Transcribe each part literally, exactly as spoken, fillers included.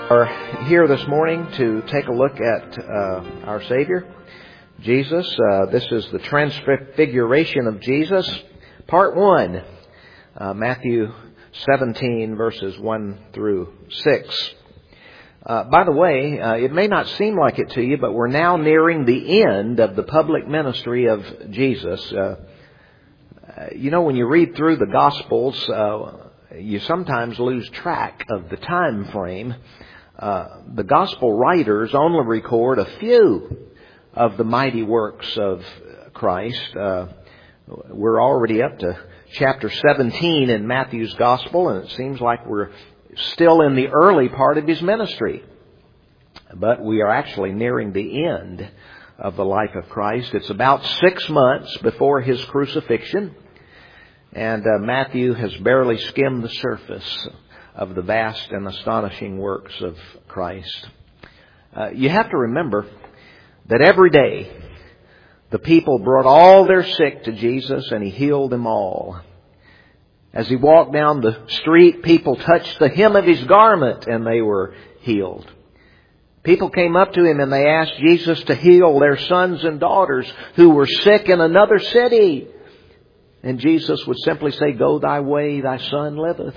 Are here this morning to take a look at uh, our Savior, Jesus. Uh, this is the Transfiguration of Jesus, Part one, uh, Matthew seventeen, verses one through six. Uh, by the way, uh, it may not seem like it to you, but we're now nearing the end of the public ministry of Jesus. Uh, you know, when you read through the Gospels, uh, you sometimes lose track of the time frame. Uh, the Gospel writers only record a few of the mighty works of Christ. Uh, we're already up to chapter seventeen in Matthew's Gospel, and it seems like we're still in the early part of His ministry. But we are actually nearing the end of the life of Christ. It's about six months before His crucifixion, and uh, Matthew has barely skimmed the surface of the vast and astonishing works of Christ. Uh, you have to remember that every day the people brought all their sick to Jesus and He healed them all. As He walked down the street, people touched the hem of His garment and they were healed. People came up to Him and they asked Jesus to heal their sons and daughters who were sick in another city. And Jesus would simply say, "Go thy way, thy son liveth."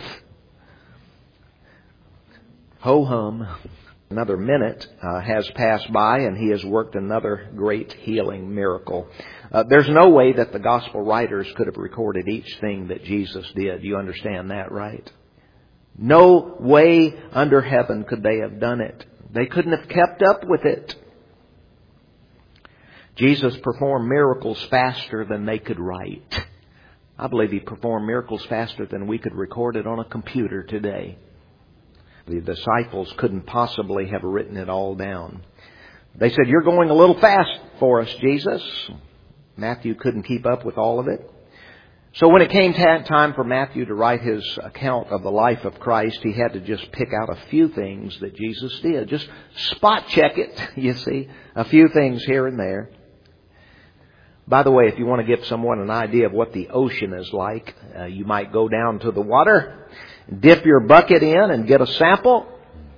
Ho-hum. Another minute uh, has passed by and He has worked another great healing miracle. Uh, there's no way that the Gospel writers could have recorded each thing that Jesus did. You understand that, right? No way under heaven could they have done it. They couldn't have kept up with it. Jesus performed miracles faster than they could write. I believe He performed miracles faster than we could record it on a computer today. The disciples couldn't possibly have written it all down. They said, "You're going a little fast for us, Jesus." Matthew couldn't keep up with all of it. So when it came time for Matthew to write his account of the life of Christ, he had to just pick out a few things that Jesus did. Just spot check it, you see. A few things here and there. By the way, if you want to give someone an idea of what the ocean is like, uh, you might go down to the water, dip your bucket in and get a sample.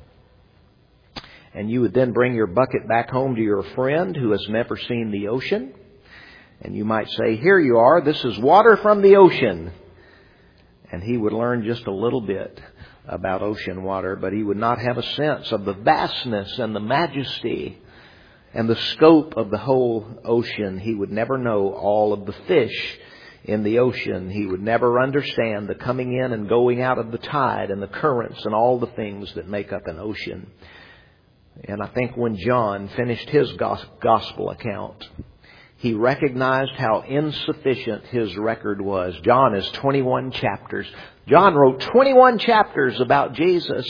And you would then bring your bucket back home to your friend who has never seen the ocean. And you might say, "Here you are, this is water from the ocean." And he would learn just a little bit about ocean water, but he would not have a sense of the vastness and the majesty and the scope of the whole ocean. He would never know all of the fish in the ocean. He would never understand the coming in and going out of the tide and the currents and all the things that make up an ocean. And I think when John finished his gospel account, he recognized how insufficient his record was. John is twenty-one chapters. John wrote twenty-one chapters about Jesus.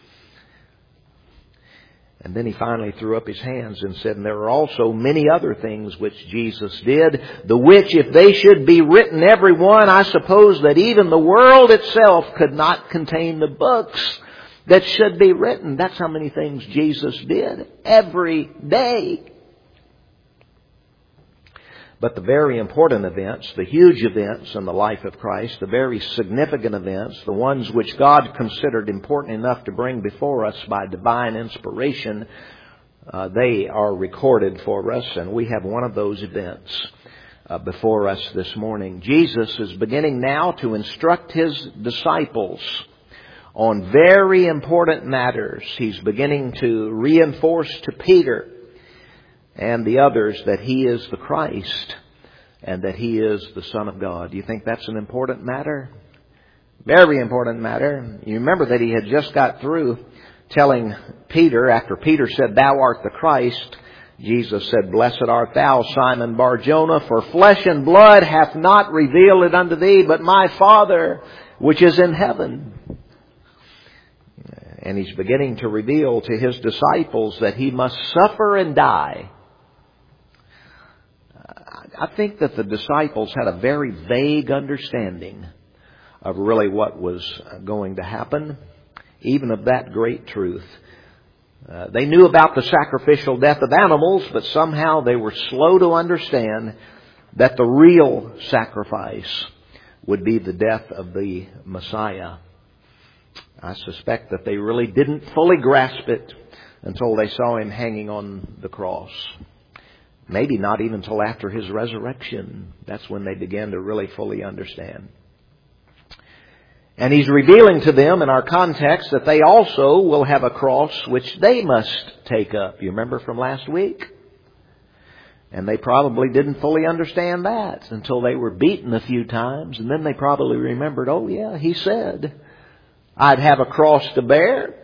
And then he finally threw up his hands and said, "And there are also many other things which Jesus did, the which if they should be written every one, I suppose that even the world itself could not contain the books that should be written." That's how many things Jesus did every day. But the very important events, the huge events in the life of Christ, the very significant events, the ones which God considered important enough to bring before us by divine inspiration, uh, they are recorded for us, and we have one of those events uh, before us this morning. Jesus is beginning now to instruct His disciples on very important matters. He's beginning to reinforce to Peter and the others that He is the Christ and that He is the Son of God. Do you think that's an important matter? Very important matter. You remember that He had just got through telling Peter, after Peter said, "Thou art the Christ," Jesus said, "Blessed art thou, Simon Bar-Jonah, for flesh and blood hath not revealed it unto thee, but my Father which is in heaven." And He's beginning to reveal to His disciples that He must suffer and die. I think that the disciples had a very vague understanding of really what was going to happen, even of that great truth. Uh, they knew about the sacrificial death of animals, but somehow they were slow to understand that the real sacrifice would be the death of the Messiah. I suspect that they really didn't fully grasp it until they saw Him hanging on the cross. Maybe not even until after His resurrection. That's when they began to really fully understand. And He's revealing to them in our context that they also will have a cross which they must take up. You remember from last week? And they probably didn't fully understand that until they were beaten a few times. And then they probably remembered, oh yeah, He said I'd have a cross to bear.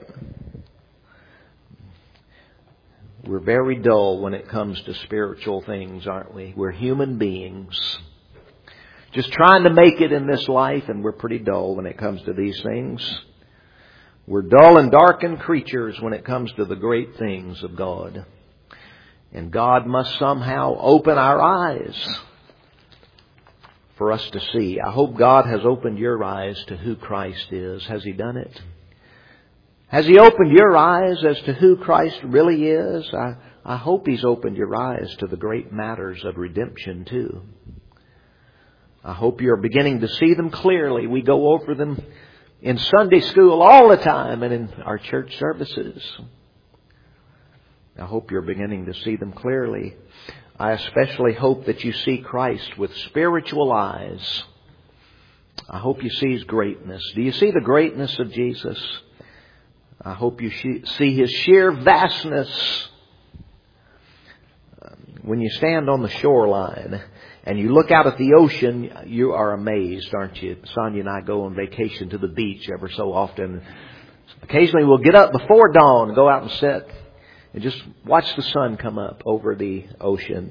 We're very dull when it comes to spiritual things, aren't we? We're human beings, just trying to make it in this life, and we're pretty dull when it comes to these things. We're dull and darkened creatures when it comes to the great things of God. And God must somehow open our eyes for us to see. I hope God has opened your eyes to who Christ is. Has He done it? Has He opened your eyes as to who Christ really is? I, I hope He's opened your eyes to the great matters of redemption too. I hope you're beginning to see them clearly. We go over them in Sunday school all the time and in our church services. I hope you're beginning to see them clearly. I especially hope that you see Christ with spiritual eyes. I hope you see His greatness. Do you see the greatness of Jesus? I hope you see His sheer vastness. When you stand on the shoreline and you look out at the ocean, you are amazed, aren't you? Sonia and I go on vacation to the beach ever so often. Occasionally we'll get up before dawn and go out and sit and just watch the sun come up over the ocean.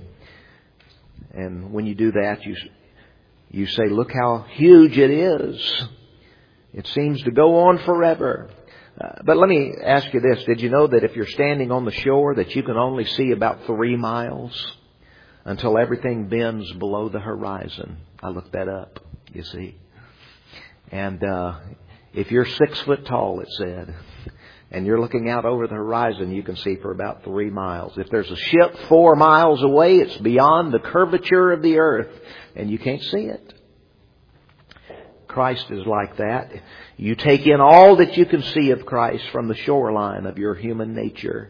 And when you do that, you you say, look how huge it is. It seems to go on forever. Uh, but let me ask you this. Did you know that if you're standing on the shore that you can only see about three miles until everything bends below the horizon? I looked that up, you see. And uh, if you're six foot tall, it said, and you're looking out over the horizon, you can see for about three miles. If there's a ship four miles away, it's beyond the curvature of the earth, and you can't see it. Christ is like that. You take in all that you can see of Christ from the shoreline of your human nature.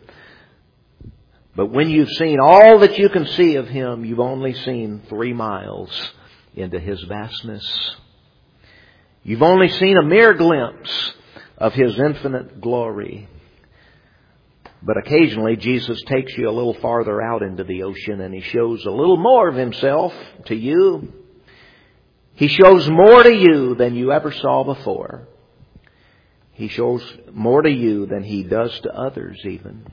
But when you've seen all that you can see of Him, you've only seen three miles into His vastness. You've only seen a mere glimpse of His infinite glory. But occasionally Jesus takes you a little farther out into the ocean and He shows a little more of Himself to you. He shows more to you than you ever saw before. He shows more to you than He does to others even.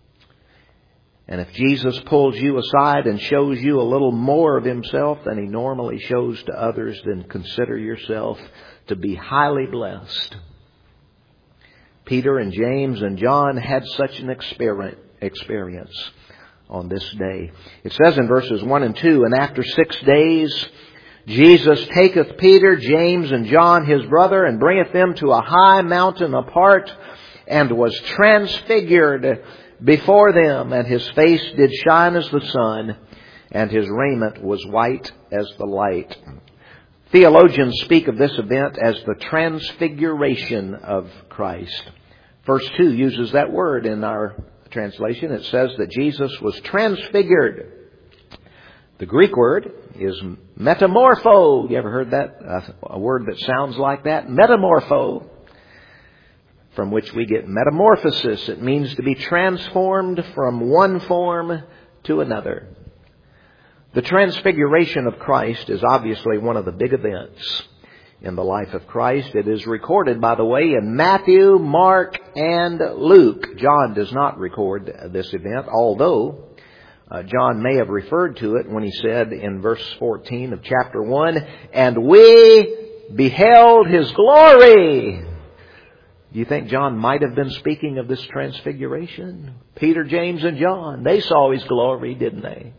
And if Jesus pulls you aside and shows you a little more of Himself than He normally shows to others, then consider yourself to be highly blessed. Peter and James and John had such an experience on this day. It says in verses one and two, and after six days Jesus taketh Peter, James, and John his brother, and bringeth them to a high mountain apart, and was transfigured before them, and His face did shine as the sun, and His raiment was white as the light. Theologians speak of this event as the transfiguration of Christ. Verse two uses that word in our translation. It says that Jesus was transfigured. The Greek word is metamorpho. You ever heard that? Uh, a word that sounds like that? Metamorpho. From which we get metamorphosis. It means to be transformed from one form to another. The transfiguration of Christ is obviously one of the big events in the life of Christ. It is recorded, by the way, in Matthew, Mark, and Luke. John does not record this event, although Uh, John may have referred to it when he said in verse fourteen of chapter one, and we beheld His glory. Do you think John might have been speaking of this transfiguration? Peter, James, and John, they saw His glory, didn't they?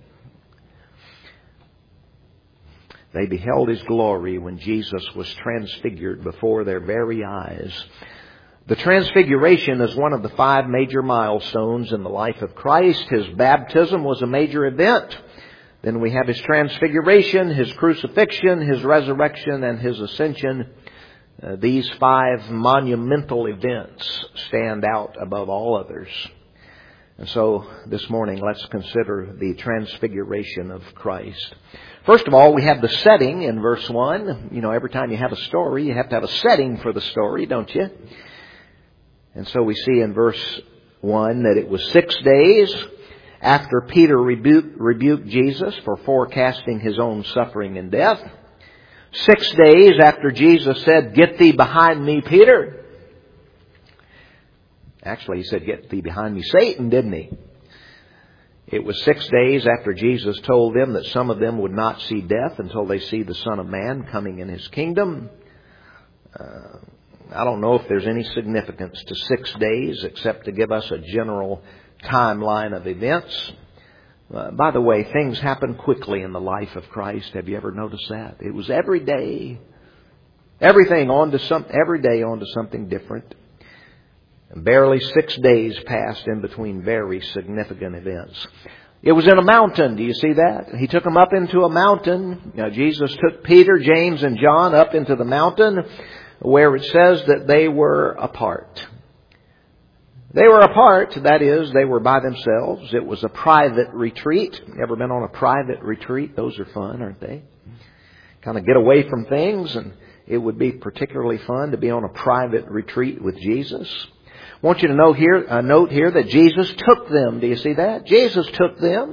They beheld His glory when Jesus was transfigured before their very eyes. The Transfiguration is one of the five major milestones in the life of Christ. His baptism was a major event. Then we have His transfiguration, His crucifixion, His resurrection, and His ascension Uh, these five monumental events stand out above all others. And so this morning, let's consider the transfiguration of Christ. First of all, we have the setting in verse one. You know, every time you have a story, you have to have a setting for the story, don't you? And so we see in verse one that it was six days after Peter rebuked, rebuked Jesus for forecasting his own suffering and death. Six days after Jesus said, "Get thee behind me, Peter." Actually, he said, "Get thee behind me, Satan," didn't he? It was six days after Jesus told them that some of them would not see death until they see the Son of Man coming in His kingdom. Uh, I don't know if there's any significance to six days except to give us a general timeline of events. Uh, by the way, things happen quickly in the life of Christ. Have you ever noticed that? It was every day, everything on to some, every day on to something different. And barely six days passed in between very significant events. It was in a mountain. Do you see that? He took them up into a mountain. Now, Jesus took Peter, James, and John up into the mountain where it says that they were apart. They were apart, that is, they were by themselves. It was a private retreat. You ever been on a private retreat? Those are fun, aren't they? Kind of get away from things, and it would be particularly fun to be on a private retreat with Jesus. I want you to know here, uh, note here that Jesus took them. Do you see that? Jesus took them.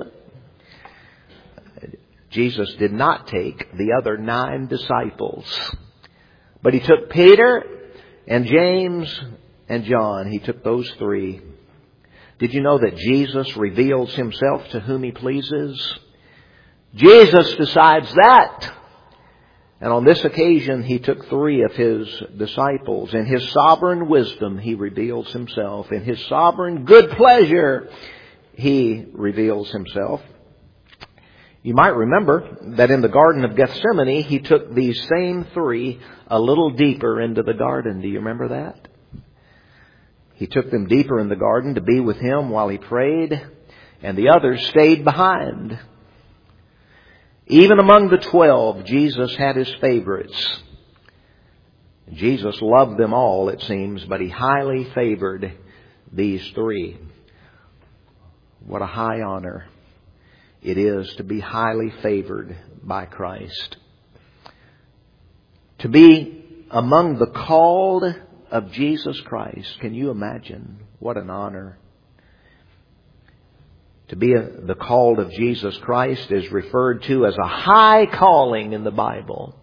Jesus did not take the other nine disciples. But He took Peter and James and John. He took those three. Did you know that Jesus reveals Himself to whom He pleases? Jesus decides that. And on this occasion, He took three of His disciples. In His sovereign wisdom, He reveals Himself. In His sovereign good pleasure, He reveals Himself. You might remember that in the Garden of Gethsemane, He took these same three a little deeper into the garden. Do you remember that? He took them deeper in the garden to be with Him while He prayed, and the others stayed behind. Even among the twelve, Jesus had His favorites. Jesus loved them all, it seems, but He highly favored these three. What a high honor it is to be highly favored by Christ. To be among the called of Jesus Christ. Can you imagine? What an honor. To be a, the called of Jesus Christ is referred to as a high calling in the Bible.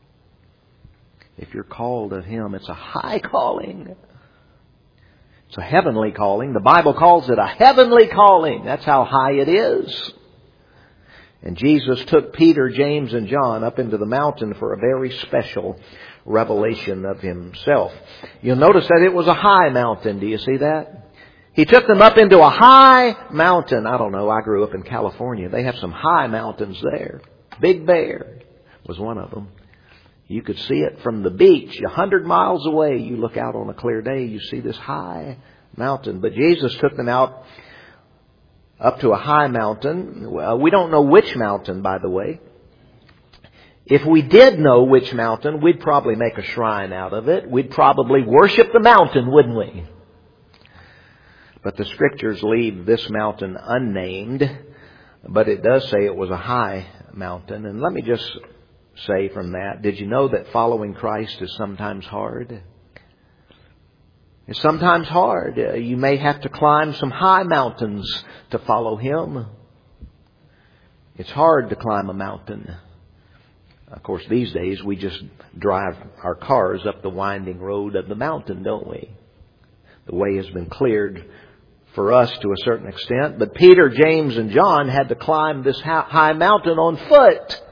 If you're called of Him, it's a high calling. It's a heavenly calling. The Bible calls it a heavenly calling. That's how high it is. And Jesus took Peter, James, and John up into the mountain for a very special revelation of Himself. You'll notice that it was a high mountain. Do you see that? He took them up into a high mountain. I don't know, I grew up in California. They have some high mountains there. Big Bear was one of them. You could see it from the beach. A hundred miles away, you look out on a clear day, you see this high mountain. But Jesus took them out up to a high mountain. Well, we don't know which mountain, by the way. If we did know which mountain, we'd probably make a shrine out of it. We'd probably worship the mountain, wouldn't we? But the Scriptures leave this mountain unnamed. But it does say it was a high mountain. And let me just say from that, did you know that following Christ is sometimes hard? It's sometimes hard. Uh, you may have to climb some high mountains to follow Him. It's hard to climb a mountain. Of course, these days we just drive our cars up the winding road of the mountain, don't we? The way has been cleared for us to a certain extent. But Peter, James, and John had to climb this high mountain on foot.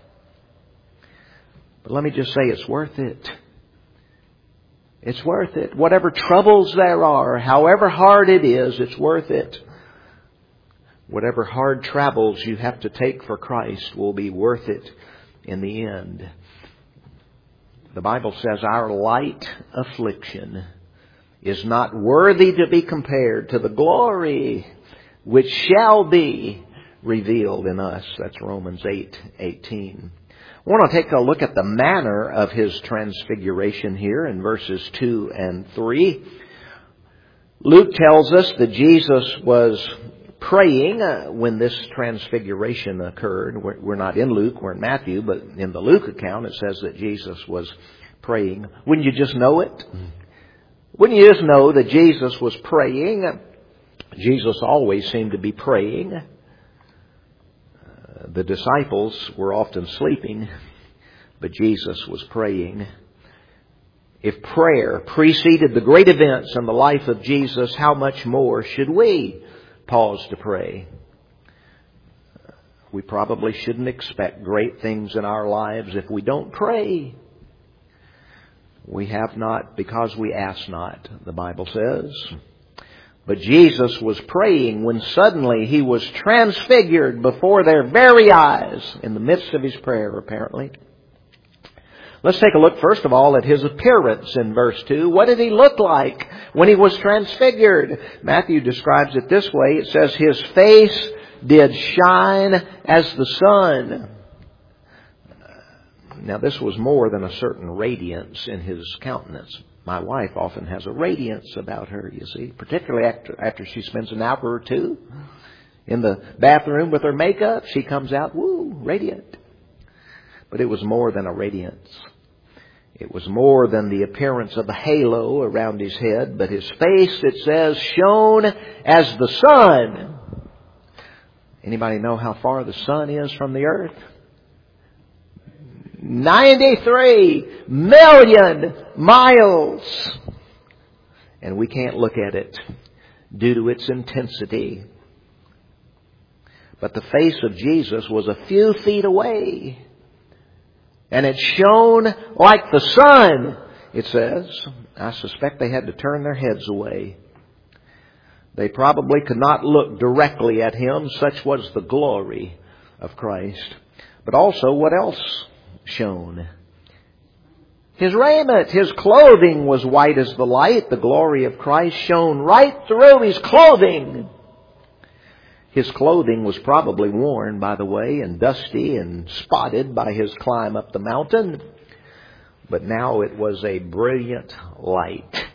But let me just say it's worth it. It's worth it. Whatever troubles there are, however hard it is, it's worth it. Whatever hard travels you have to take for Christ will be worth it in the end. The Bible says our light affliction is not worthy to be compared to the glory which shall be revealed in us. That's Romans eight eighteen. I want to take a look at the manner of His transfiguration here in verses two and three. Luke tells us that Jesus was praying when this transfiguration occurred. We're not in Luke, we're in Matthew, but in the Luke account it says that Jesus was praying. Wouldn't you just know it? Wouldn't you just know that Jesus was praying? Jesus always seemed to be praying. Uh, the disciples were often sleeping, but Jesus was praying. If prayer preceded the great events in the life of Jesus, how much more should we pause to pray? We probably shouldn't expect great things in our lives if we don't pray. We have not because we ask not, the Bible says. But Jesus was praying when suddenly He was transfigured before their very eyes in the midst of His prayer, apparently. Let's take a look first of all at His appearance in verse two. What did He look like when He was transfigured? Matthew describes it this way. It says, His face did shine as the sun. Now, this was more than a certain radiance in His countenance. My wife often has a radiance about her, you see, particularly after, after she spends an hour or two in the bathroom with her makeup. She comes out, woo, radiant. But it was more than a radiance. It was more than the appearance of a halo around His head, but His face, it says, shone as the sun. Anybody know how far the sun is from the earth? ninety-three million miles. And we can't look at it due to its intensity. But the face of Jesus was a few feet away. And it shone like the sun, it says. I suspect they had to turn their heads away. They probably could not look directly at Him. Such was the glory of Christ. But also, what else shone? His raiment, His clothing was white as the light. The glory of Christ shone right through His clothing. His clothing was probably worn, by the way, and dusty and spotted by His climb up the mountain. But now it was a brilliant light.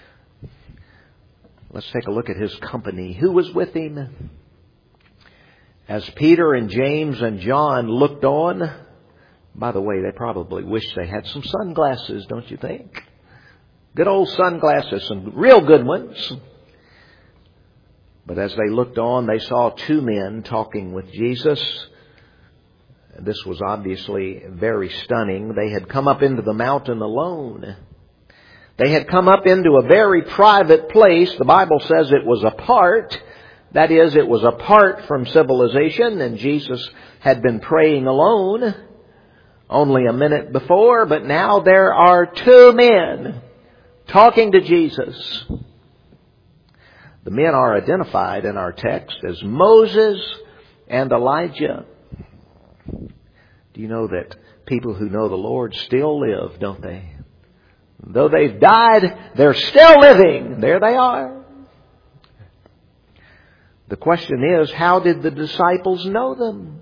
Let's take a look at His company. Who was with Him? As Peter and James and John looked on, by the way, they probably wish they had some sunglasses, don't you think? Good old sunglasses, some real good ones. But as they looked on, they saw two men talking with Jesus. This was obviously very stunning. They had come up into the mountain alone. They had come up into a very private place. The Bible says it was apart. That is, it was apart from civilization, and Jesus had been praying alone only a minute before, but now there are two men talking to Jesus. The men are identified in our text as Moses and Elijah. Do you know that people who know the Lord still live, don't they? Though they've died, they're still living. There they are. The question is, how did the disciples know them?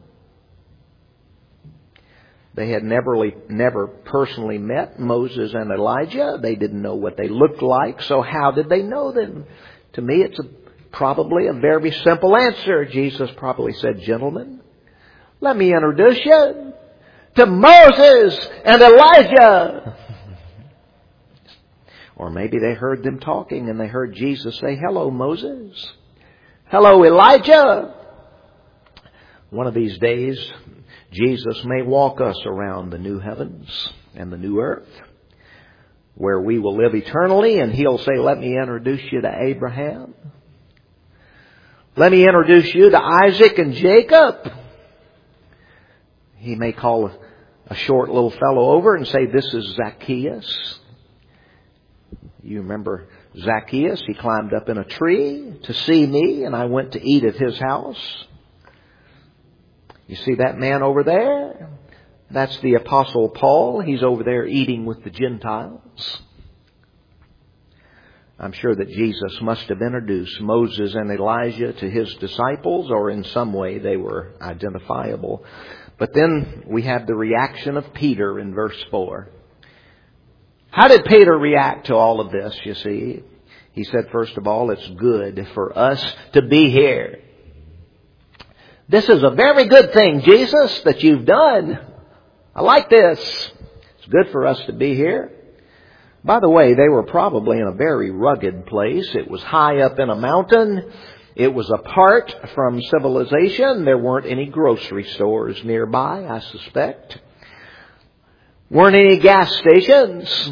They had never, never personally met Moses and Elijah. They didn't know what they looked like. So how did they know them? To me, it's a, probably a very simple answer. Jesus probably said, gentlemen, let me introduce you to Moses and Elijah. Or maybe they heard them talking and they heard Jesus say, hello, Moses. Hello, Elijah. One of these days, Jesus may walk us around the new heavens and the new earth, where we will live eternally, and He'll say, let me introduce you to Abraham. Let me introduce you to Isaac and Jacob. He may call a, a short little fellow over and say, this is Zacchaeus. You remember Zacchaeus? He climbed up in a tree to see me, and I went to eat at his house. You see that man over there? That's the Apostle Paul. He's over there eating with the Gentiles. I'm sure that Jesus must have introduced Moses and Elijah to His disciples, or in some way they were identifiable. But then we have the reaction of Peter in verse four. How did Peter react to all of this, you see? He said, first of all, it's good for us to be here. This is a very good thing, Jesus, that you've done. I like this. It's good for us to be here. By the way, they were probably in a very rugged place. It was high up in a mountain. It was apart from civilization. There weren't any grocery stores nearby, I suspect. Weren't any gas stations.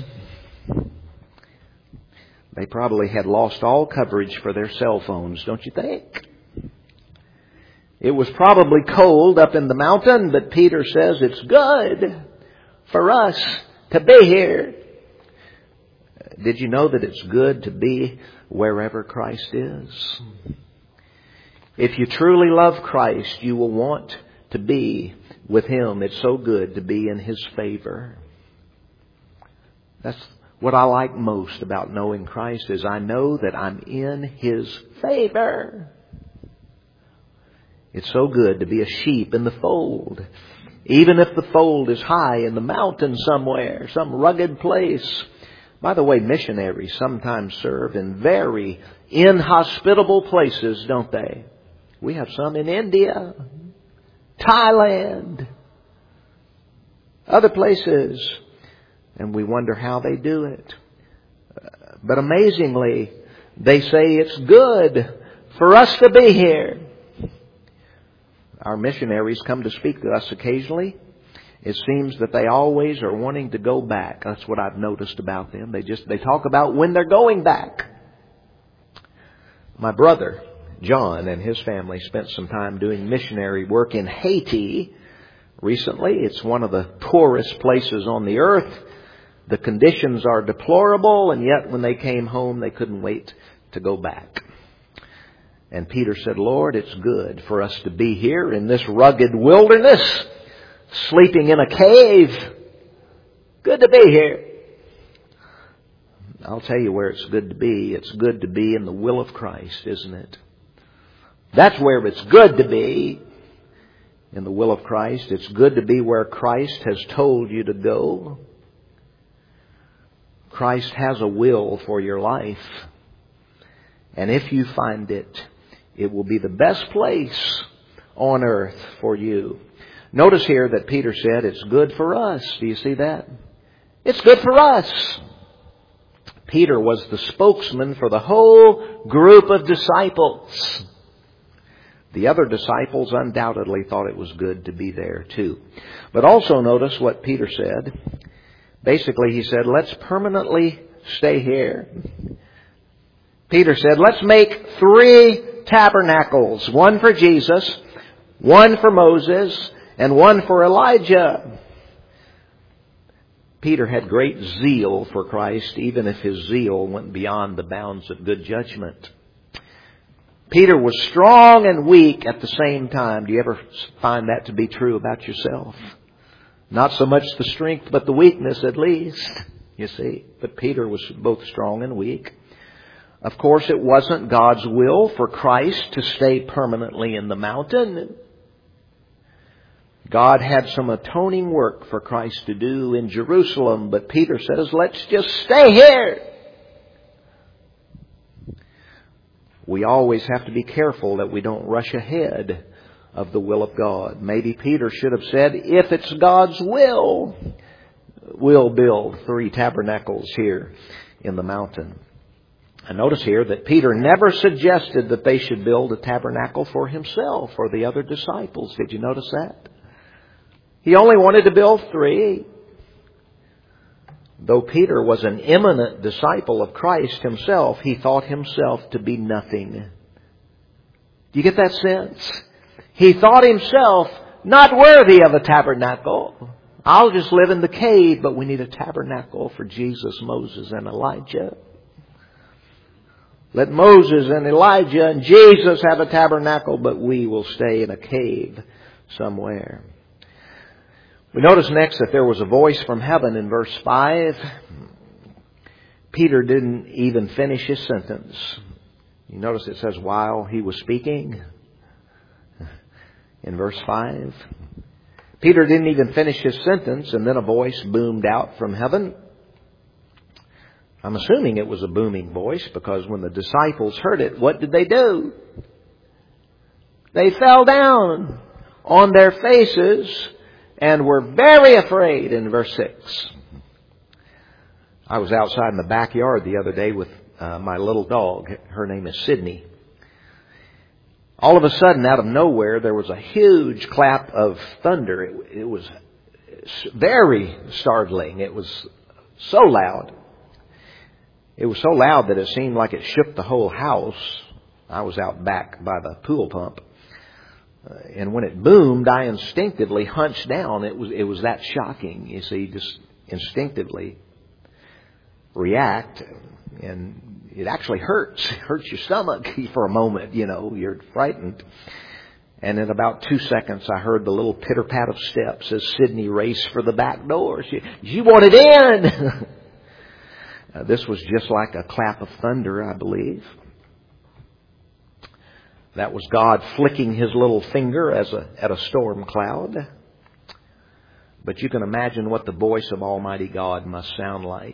They probably had lost all coverage for their cell phones, don't you think? It was probably cold up in the mountain, but Peter says it's good for us to be here. Did you know that it's good to be wherever Christ is? If you truly love Christ, you will want to be with Him. It's so good to be in His favor. That's what I like most about knowing Christ, is I know that I'm in His favor. It's so good to be a sheep in the fold. Even if the fold is high in the mountain somewhere, some rugged place. By the way, missionaries sometimes serve in very inhospitable places, don't they? We have some in India, Thailand, other places. And we wonder how they do it. But amazingly, they say it's good for us to be here. Our missionaries come to speak to us occasionally. It seems that they always are wanting to go back. That's what I've noticed about them. They just, they talk about when they're going back. My brother, John, and his family spent some time doing missionary work in Haiti recently. It's one of the poorest places on the earth. The conditions are deplorable, and yet when they came home, they couldn't wait to go back. And Peter said, Lord, it's good for us to be here in this rugged wilderness, sleeping in a cave. Good to be here. I'll tell you where it's good to be. It's good to be in the will of Christ, isn't it? That's where it's good to be, in the will of Christ. It's good to be where Christ has told you to go. Christ has a will for your life. And if you find it, it will be the best place on earth for you. Notice here that Peter said it's good for us. Do you see that? It's good for us. Peter was the spokesman for the whole group of disciples. The other disciples undoubtedly thought it was good to be there too. But also notice what Peter said. Basically, he said, let's permanently stay here. Peter said, let's make three tabernacles. One for Jesus, one for Moses, and one for Elijah. Peter had great zeal for Christ, even if his zeal went beyond the bounds of good judgment. Peter was strong and weak at the same time. Do you ever find that to be true about yourself? Not so much the strength, but the weakness at least, you see. But Peter was both strong and weak. Of course, it wasn't God's will for Christ to stay permanently in the mountain. God had some atoning work for Christ to do in Jerusalem, but Peter says, let's just stay here. We always have to be careful that we don't rush ahead of the will of God. Maybe Peter should have said, if it's God's will, we'll build three tabernacles here in the mountain. And notice here that Peter never suggested that they should build a tabernacle for himself or the other disciples. Did you notice that? He only wanted to build three. Though Peter was an eminent disciple of Christ himself, he thought himself to be nothing. Do you get that sense? He thought himself not worthy of a tabernacle. I'll just live in the cave, but we need a tabernacle for Jesus, Moses, and Elijah. Let Moses and Elijah and Jesus have a tabernacle, but we will stay in a cave somewhere. We notice next that there was a voice from heaven in verse five. Peter didn't even finish his sentence. You notice it says, while he was speaking. In verse five, Peter didn't even finish his sentence, and then a voice boomed out from heaven. I'm assuming it was a booming voice, because when the disciples heard it, what did they do? They fell down on their faces and were very afraid, in verse six. I was outside in the backyard the other day with uh, my little dog. Her name is Sydney. All of a sudden, out of nowhere, there was a huge clap of thunder. It, it was very startling. It was so loud. It was so loud that it seemed like it shook the whole house. I was out back by the pool pump. Uh, and when it boomed, I instinctively hunched down. It was, it was that shocking. You see, just instinctively react. And it actually hurts. It hurts your stomach for a moment, you know. You're frightened. And in about two seconds, I heard the little pitter-pat of steps as Sydney raced for the back door. She, she wanted in. uh, this was just like a clap of thunder, I believe. That was God flicking His little finger as a, at a storm cloud. But you can imagine what the voice of Almighty God must sound like.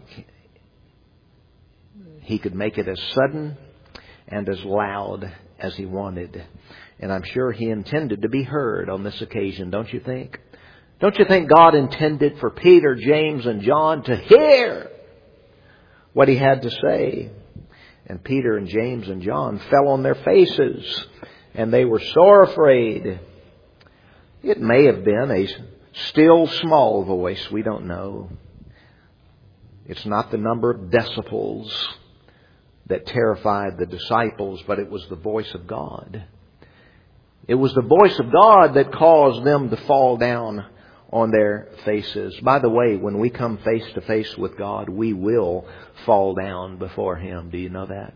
He could make it as sudden and as loud as He wanted. And I'm sure He intended to be heard on this occasion, don't you think? Don't you think God intended for Peter, James, and John to hear what He had to say? And Peter and James and John fell on their faces, and they were sore afraid. It may have been a still small voice. We don't know. It's not the number of decibels that terrified the disciples, but it was the voice of God. It was the voice of God that caused them to fall down on their faces. By the way, when we come face to face with God, we will fall down before Him. Do you know that?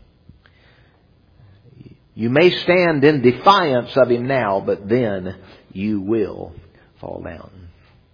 You may stand in defiance of Him now, but then you will fall down.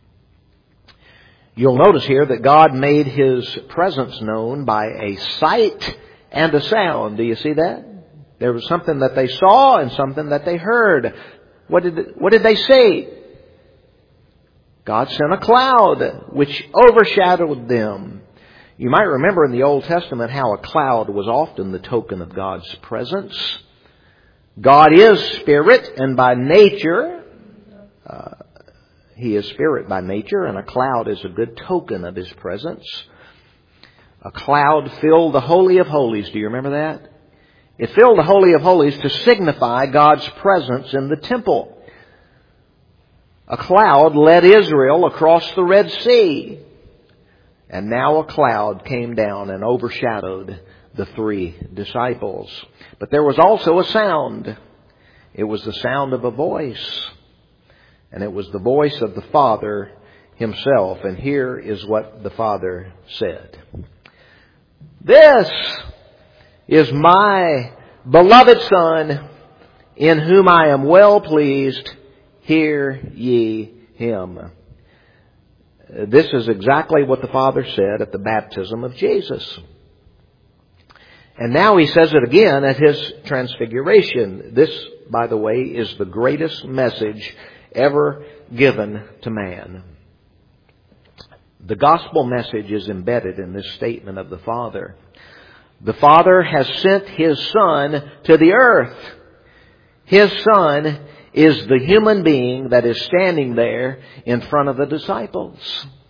You'll notice here that God made His presence known by a sight and a sound. Do you see that? There was something that they saw and something that they heard. What did, what did they see? God sent a cloud which overshadowed them. You might remember in the Old Testament how a cloud was often the token of God's presence. God is spirit, and by nature, uh, He is spirit by nature, and a cloud is a good token of His presence. A cloud filled the Holy of Holies. Do you remember that? It filled the Holy of Holies to signify God's presence in the temple. A cloud led Israel across the Red Sea. And now a cloud came down and overshadowed the three disciples. But there was also a sound. It was the sound of a voice. And it was the voice of the Father Himself. And here is what the Father said. This is my beloved Son, in whom I am well pleased. Hear ye Him. This is exactly what the Father said at the baptism of Jesus. And now He says it again at His transfiguration. This, by the way, is the greatest message ever given to man. The gospel message is embedded in this statement of the Father. The Father has sent His Son to the earth. His Son is the human being that is standing there in front of the disciples.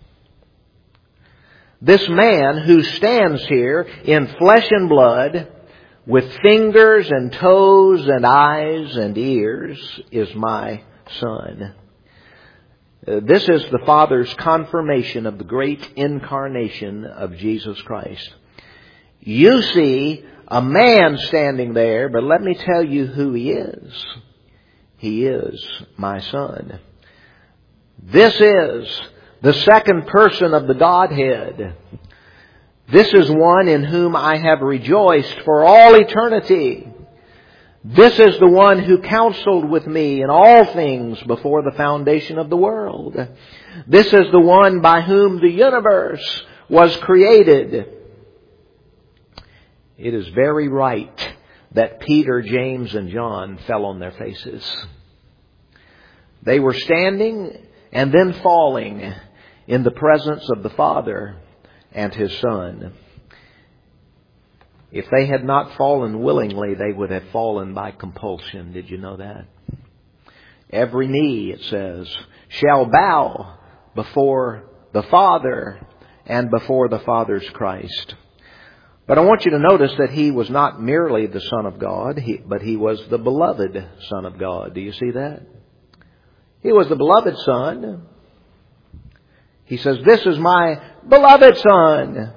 This man who stands here in flesh and blood, with fingers and toes and eyes and ears, is my Son. This is the Father's confirmation of the great incarnation of Jesus Christ. You see a man standing there, but let me tell you who He is. He is my Son. This is the second person of the Godhead. This is one in whom I have rejoiced for all eternity. This is the one who counseled with me in all things before the foundation of the world. This is the one by whom the universe was created. It is very right that Peter, James, and John fell on their faces. They were standing and then falling in the presence of the Father and His Son. If they had not fallen willingly, they would have fallen by compulsion. Did you know that? Every knee, it says, shall bow before the Father and before the Father's Christ. But I want you to notice that He was not merely the Son of God, he, but He was the beloved Son of God. Do you see that? He was the beloved Son. He says, "This is my beloved Son."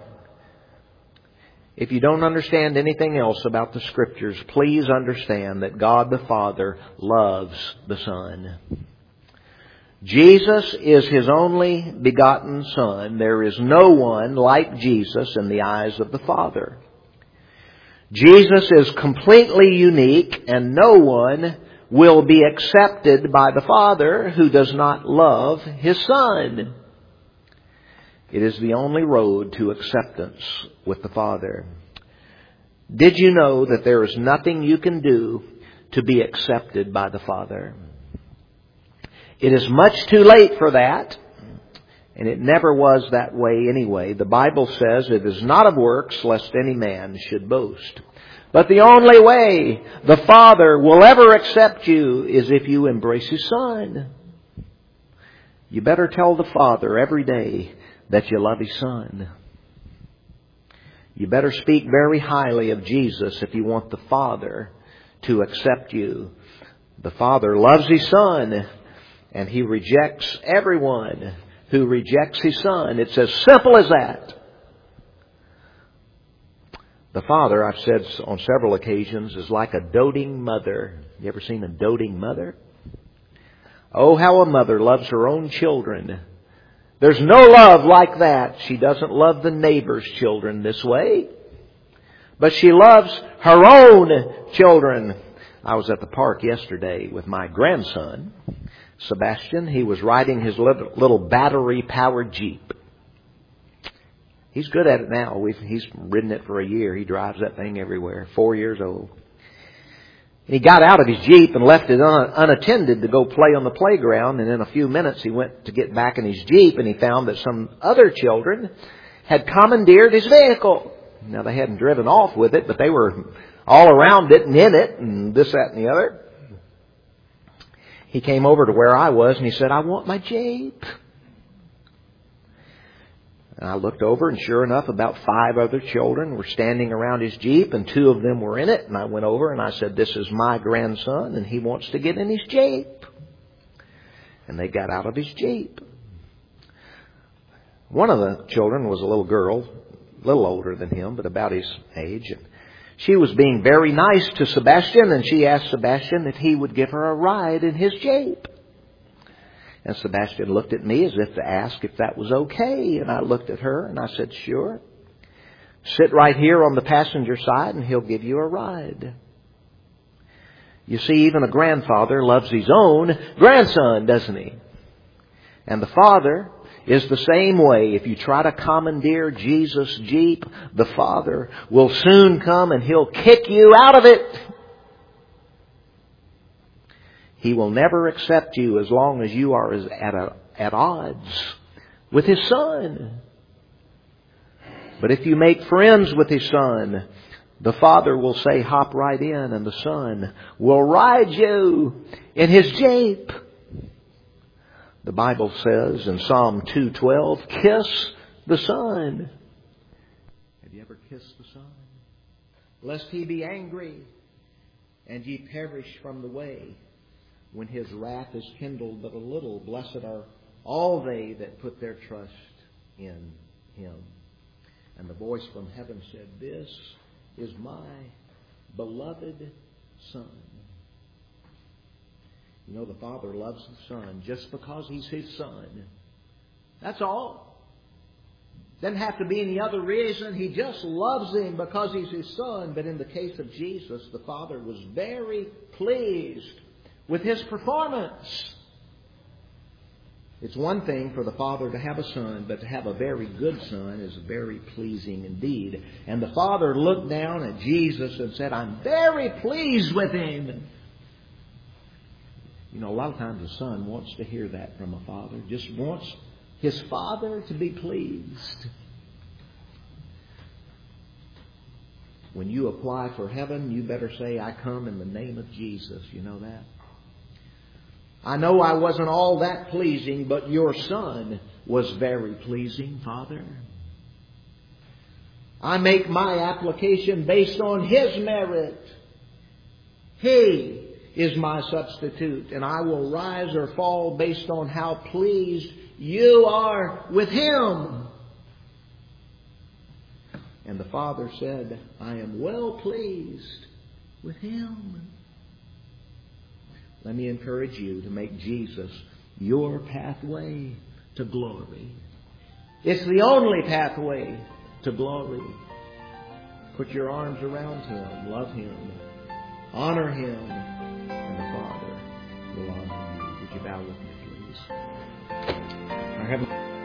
If you don't understand anything else about the Scriptures, please understand that God the Father loves the Son. Jesus is His only begotten Son. There is no one like Jesus in the eyes of the Father. Jesus is completely unique, and no one will be accepted by the Father who does not love His Son. It is the only road to acceptance with the Father. Did you know that there is nothing you can do to be accepted by the Father? It is much too late for that, and it never was that way anyway. The Bible says it is not of works, lest any man should boast. But the only way the Father will ever accept you is if you embrace His Son. You better tell the Father every day that you love His Son. You better speak very highly of Jesus if you want the Father to accept you. The Father loves His Son, and He rejects everyone who rejects His Son. It's as simple as that. The Father, I've said on several occasions, is like a doting mother. You ever seen a doting mother? Oh, how a mother loves her own children. There's no love like that. She doesn't love the neighbor's children this way, but she loves her own children. I was at the park yesterday with my grandson, Sebastian. He was riding his little, little battery-powered Jeep. He's good at it now. We've, he's ridden it for a year. He drives that thing everywhere. Four years old. And he got out of his Jeep and left it un, unattended to go play on the playground. And in a few minutes he went to get back in his Jeep, and he found that some other children had commandeered his vehicle. Now, they hadn't driven off with it, but they were all around it and in it and this, that, and the other. He came over to where I was and he said, "I want my Jeep." And I looked over, and sure enough, about five other children were standing around his Jeep, and two of them were in it. And I went over and I said, "This is my grandson, and he wants to get in his Jeep." And they got out of his Jeep. One of the children was a little girl, a little older than him, but about his age. And she was being very nice to Sebastian, and she asked Sebastian if he would give her a ride in his Jeep. And Sebastian looked at me as if to ask if that was okay. And I looked at her and I said, "Sure. Sit right here on the passenger side and he'll give you a ride." You see, even a grandfather loves his own grandson, doesn't he? And the Father is the same way. If you try to commandeer Jesus' Jeep, the Father will soon come and He'll kick you out of it. He will never accept you as long as you are at, a, at odds with His Son. But if you make friends with His Son, the Father will say, "Hop right in," and the Son will ride you in His Jeep. The Bible says in Psalm two twelve, "Kiss the Son." Have you ever kissed the Son? "Lest He be angry, and ye perish from the way. When His wrath is kindled but a little, blessed are all they that put their trust in Him." And the voice from heaven said, "This is my beloved Son." You know, the Father loves the Son just because He's His Son. That's all. Doesn't have to be any other reason. He just loves Him because He's His Son. But in the case of Jesus, the Father was very pleased with His performance. It's one thing for the Father to have a son, but to have a very good son is very pleasing indeed. And the Father looked down at Jesus and said, "I'm very pleased with Him." You know, a lot of times a son wants to hear that from a father. Just wants his father to be pleased. When you apply for heaven, you better say, I come in the name of Jesus. You know that? I know I wasn't all that pleasing, but your Son was very pleasing, Father. I make my application based on His merit. He is my substitute, and I will rise or fall based on how pleased you are with Him. And the Father said, I am well pleased with Him. Let me encourage you to make Jesus your pathway to glory. It's the only pathway to glory. Put your arms around Him. Love Him. Honor Him. And the Father will honor you. Would you bow with me, please? Our Heavenly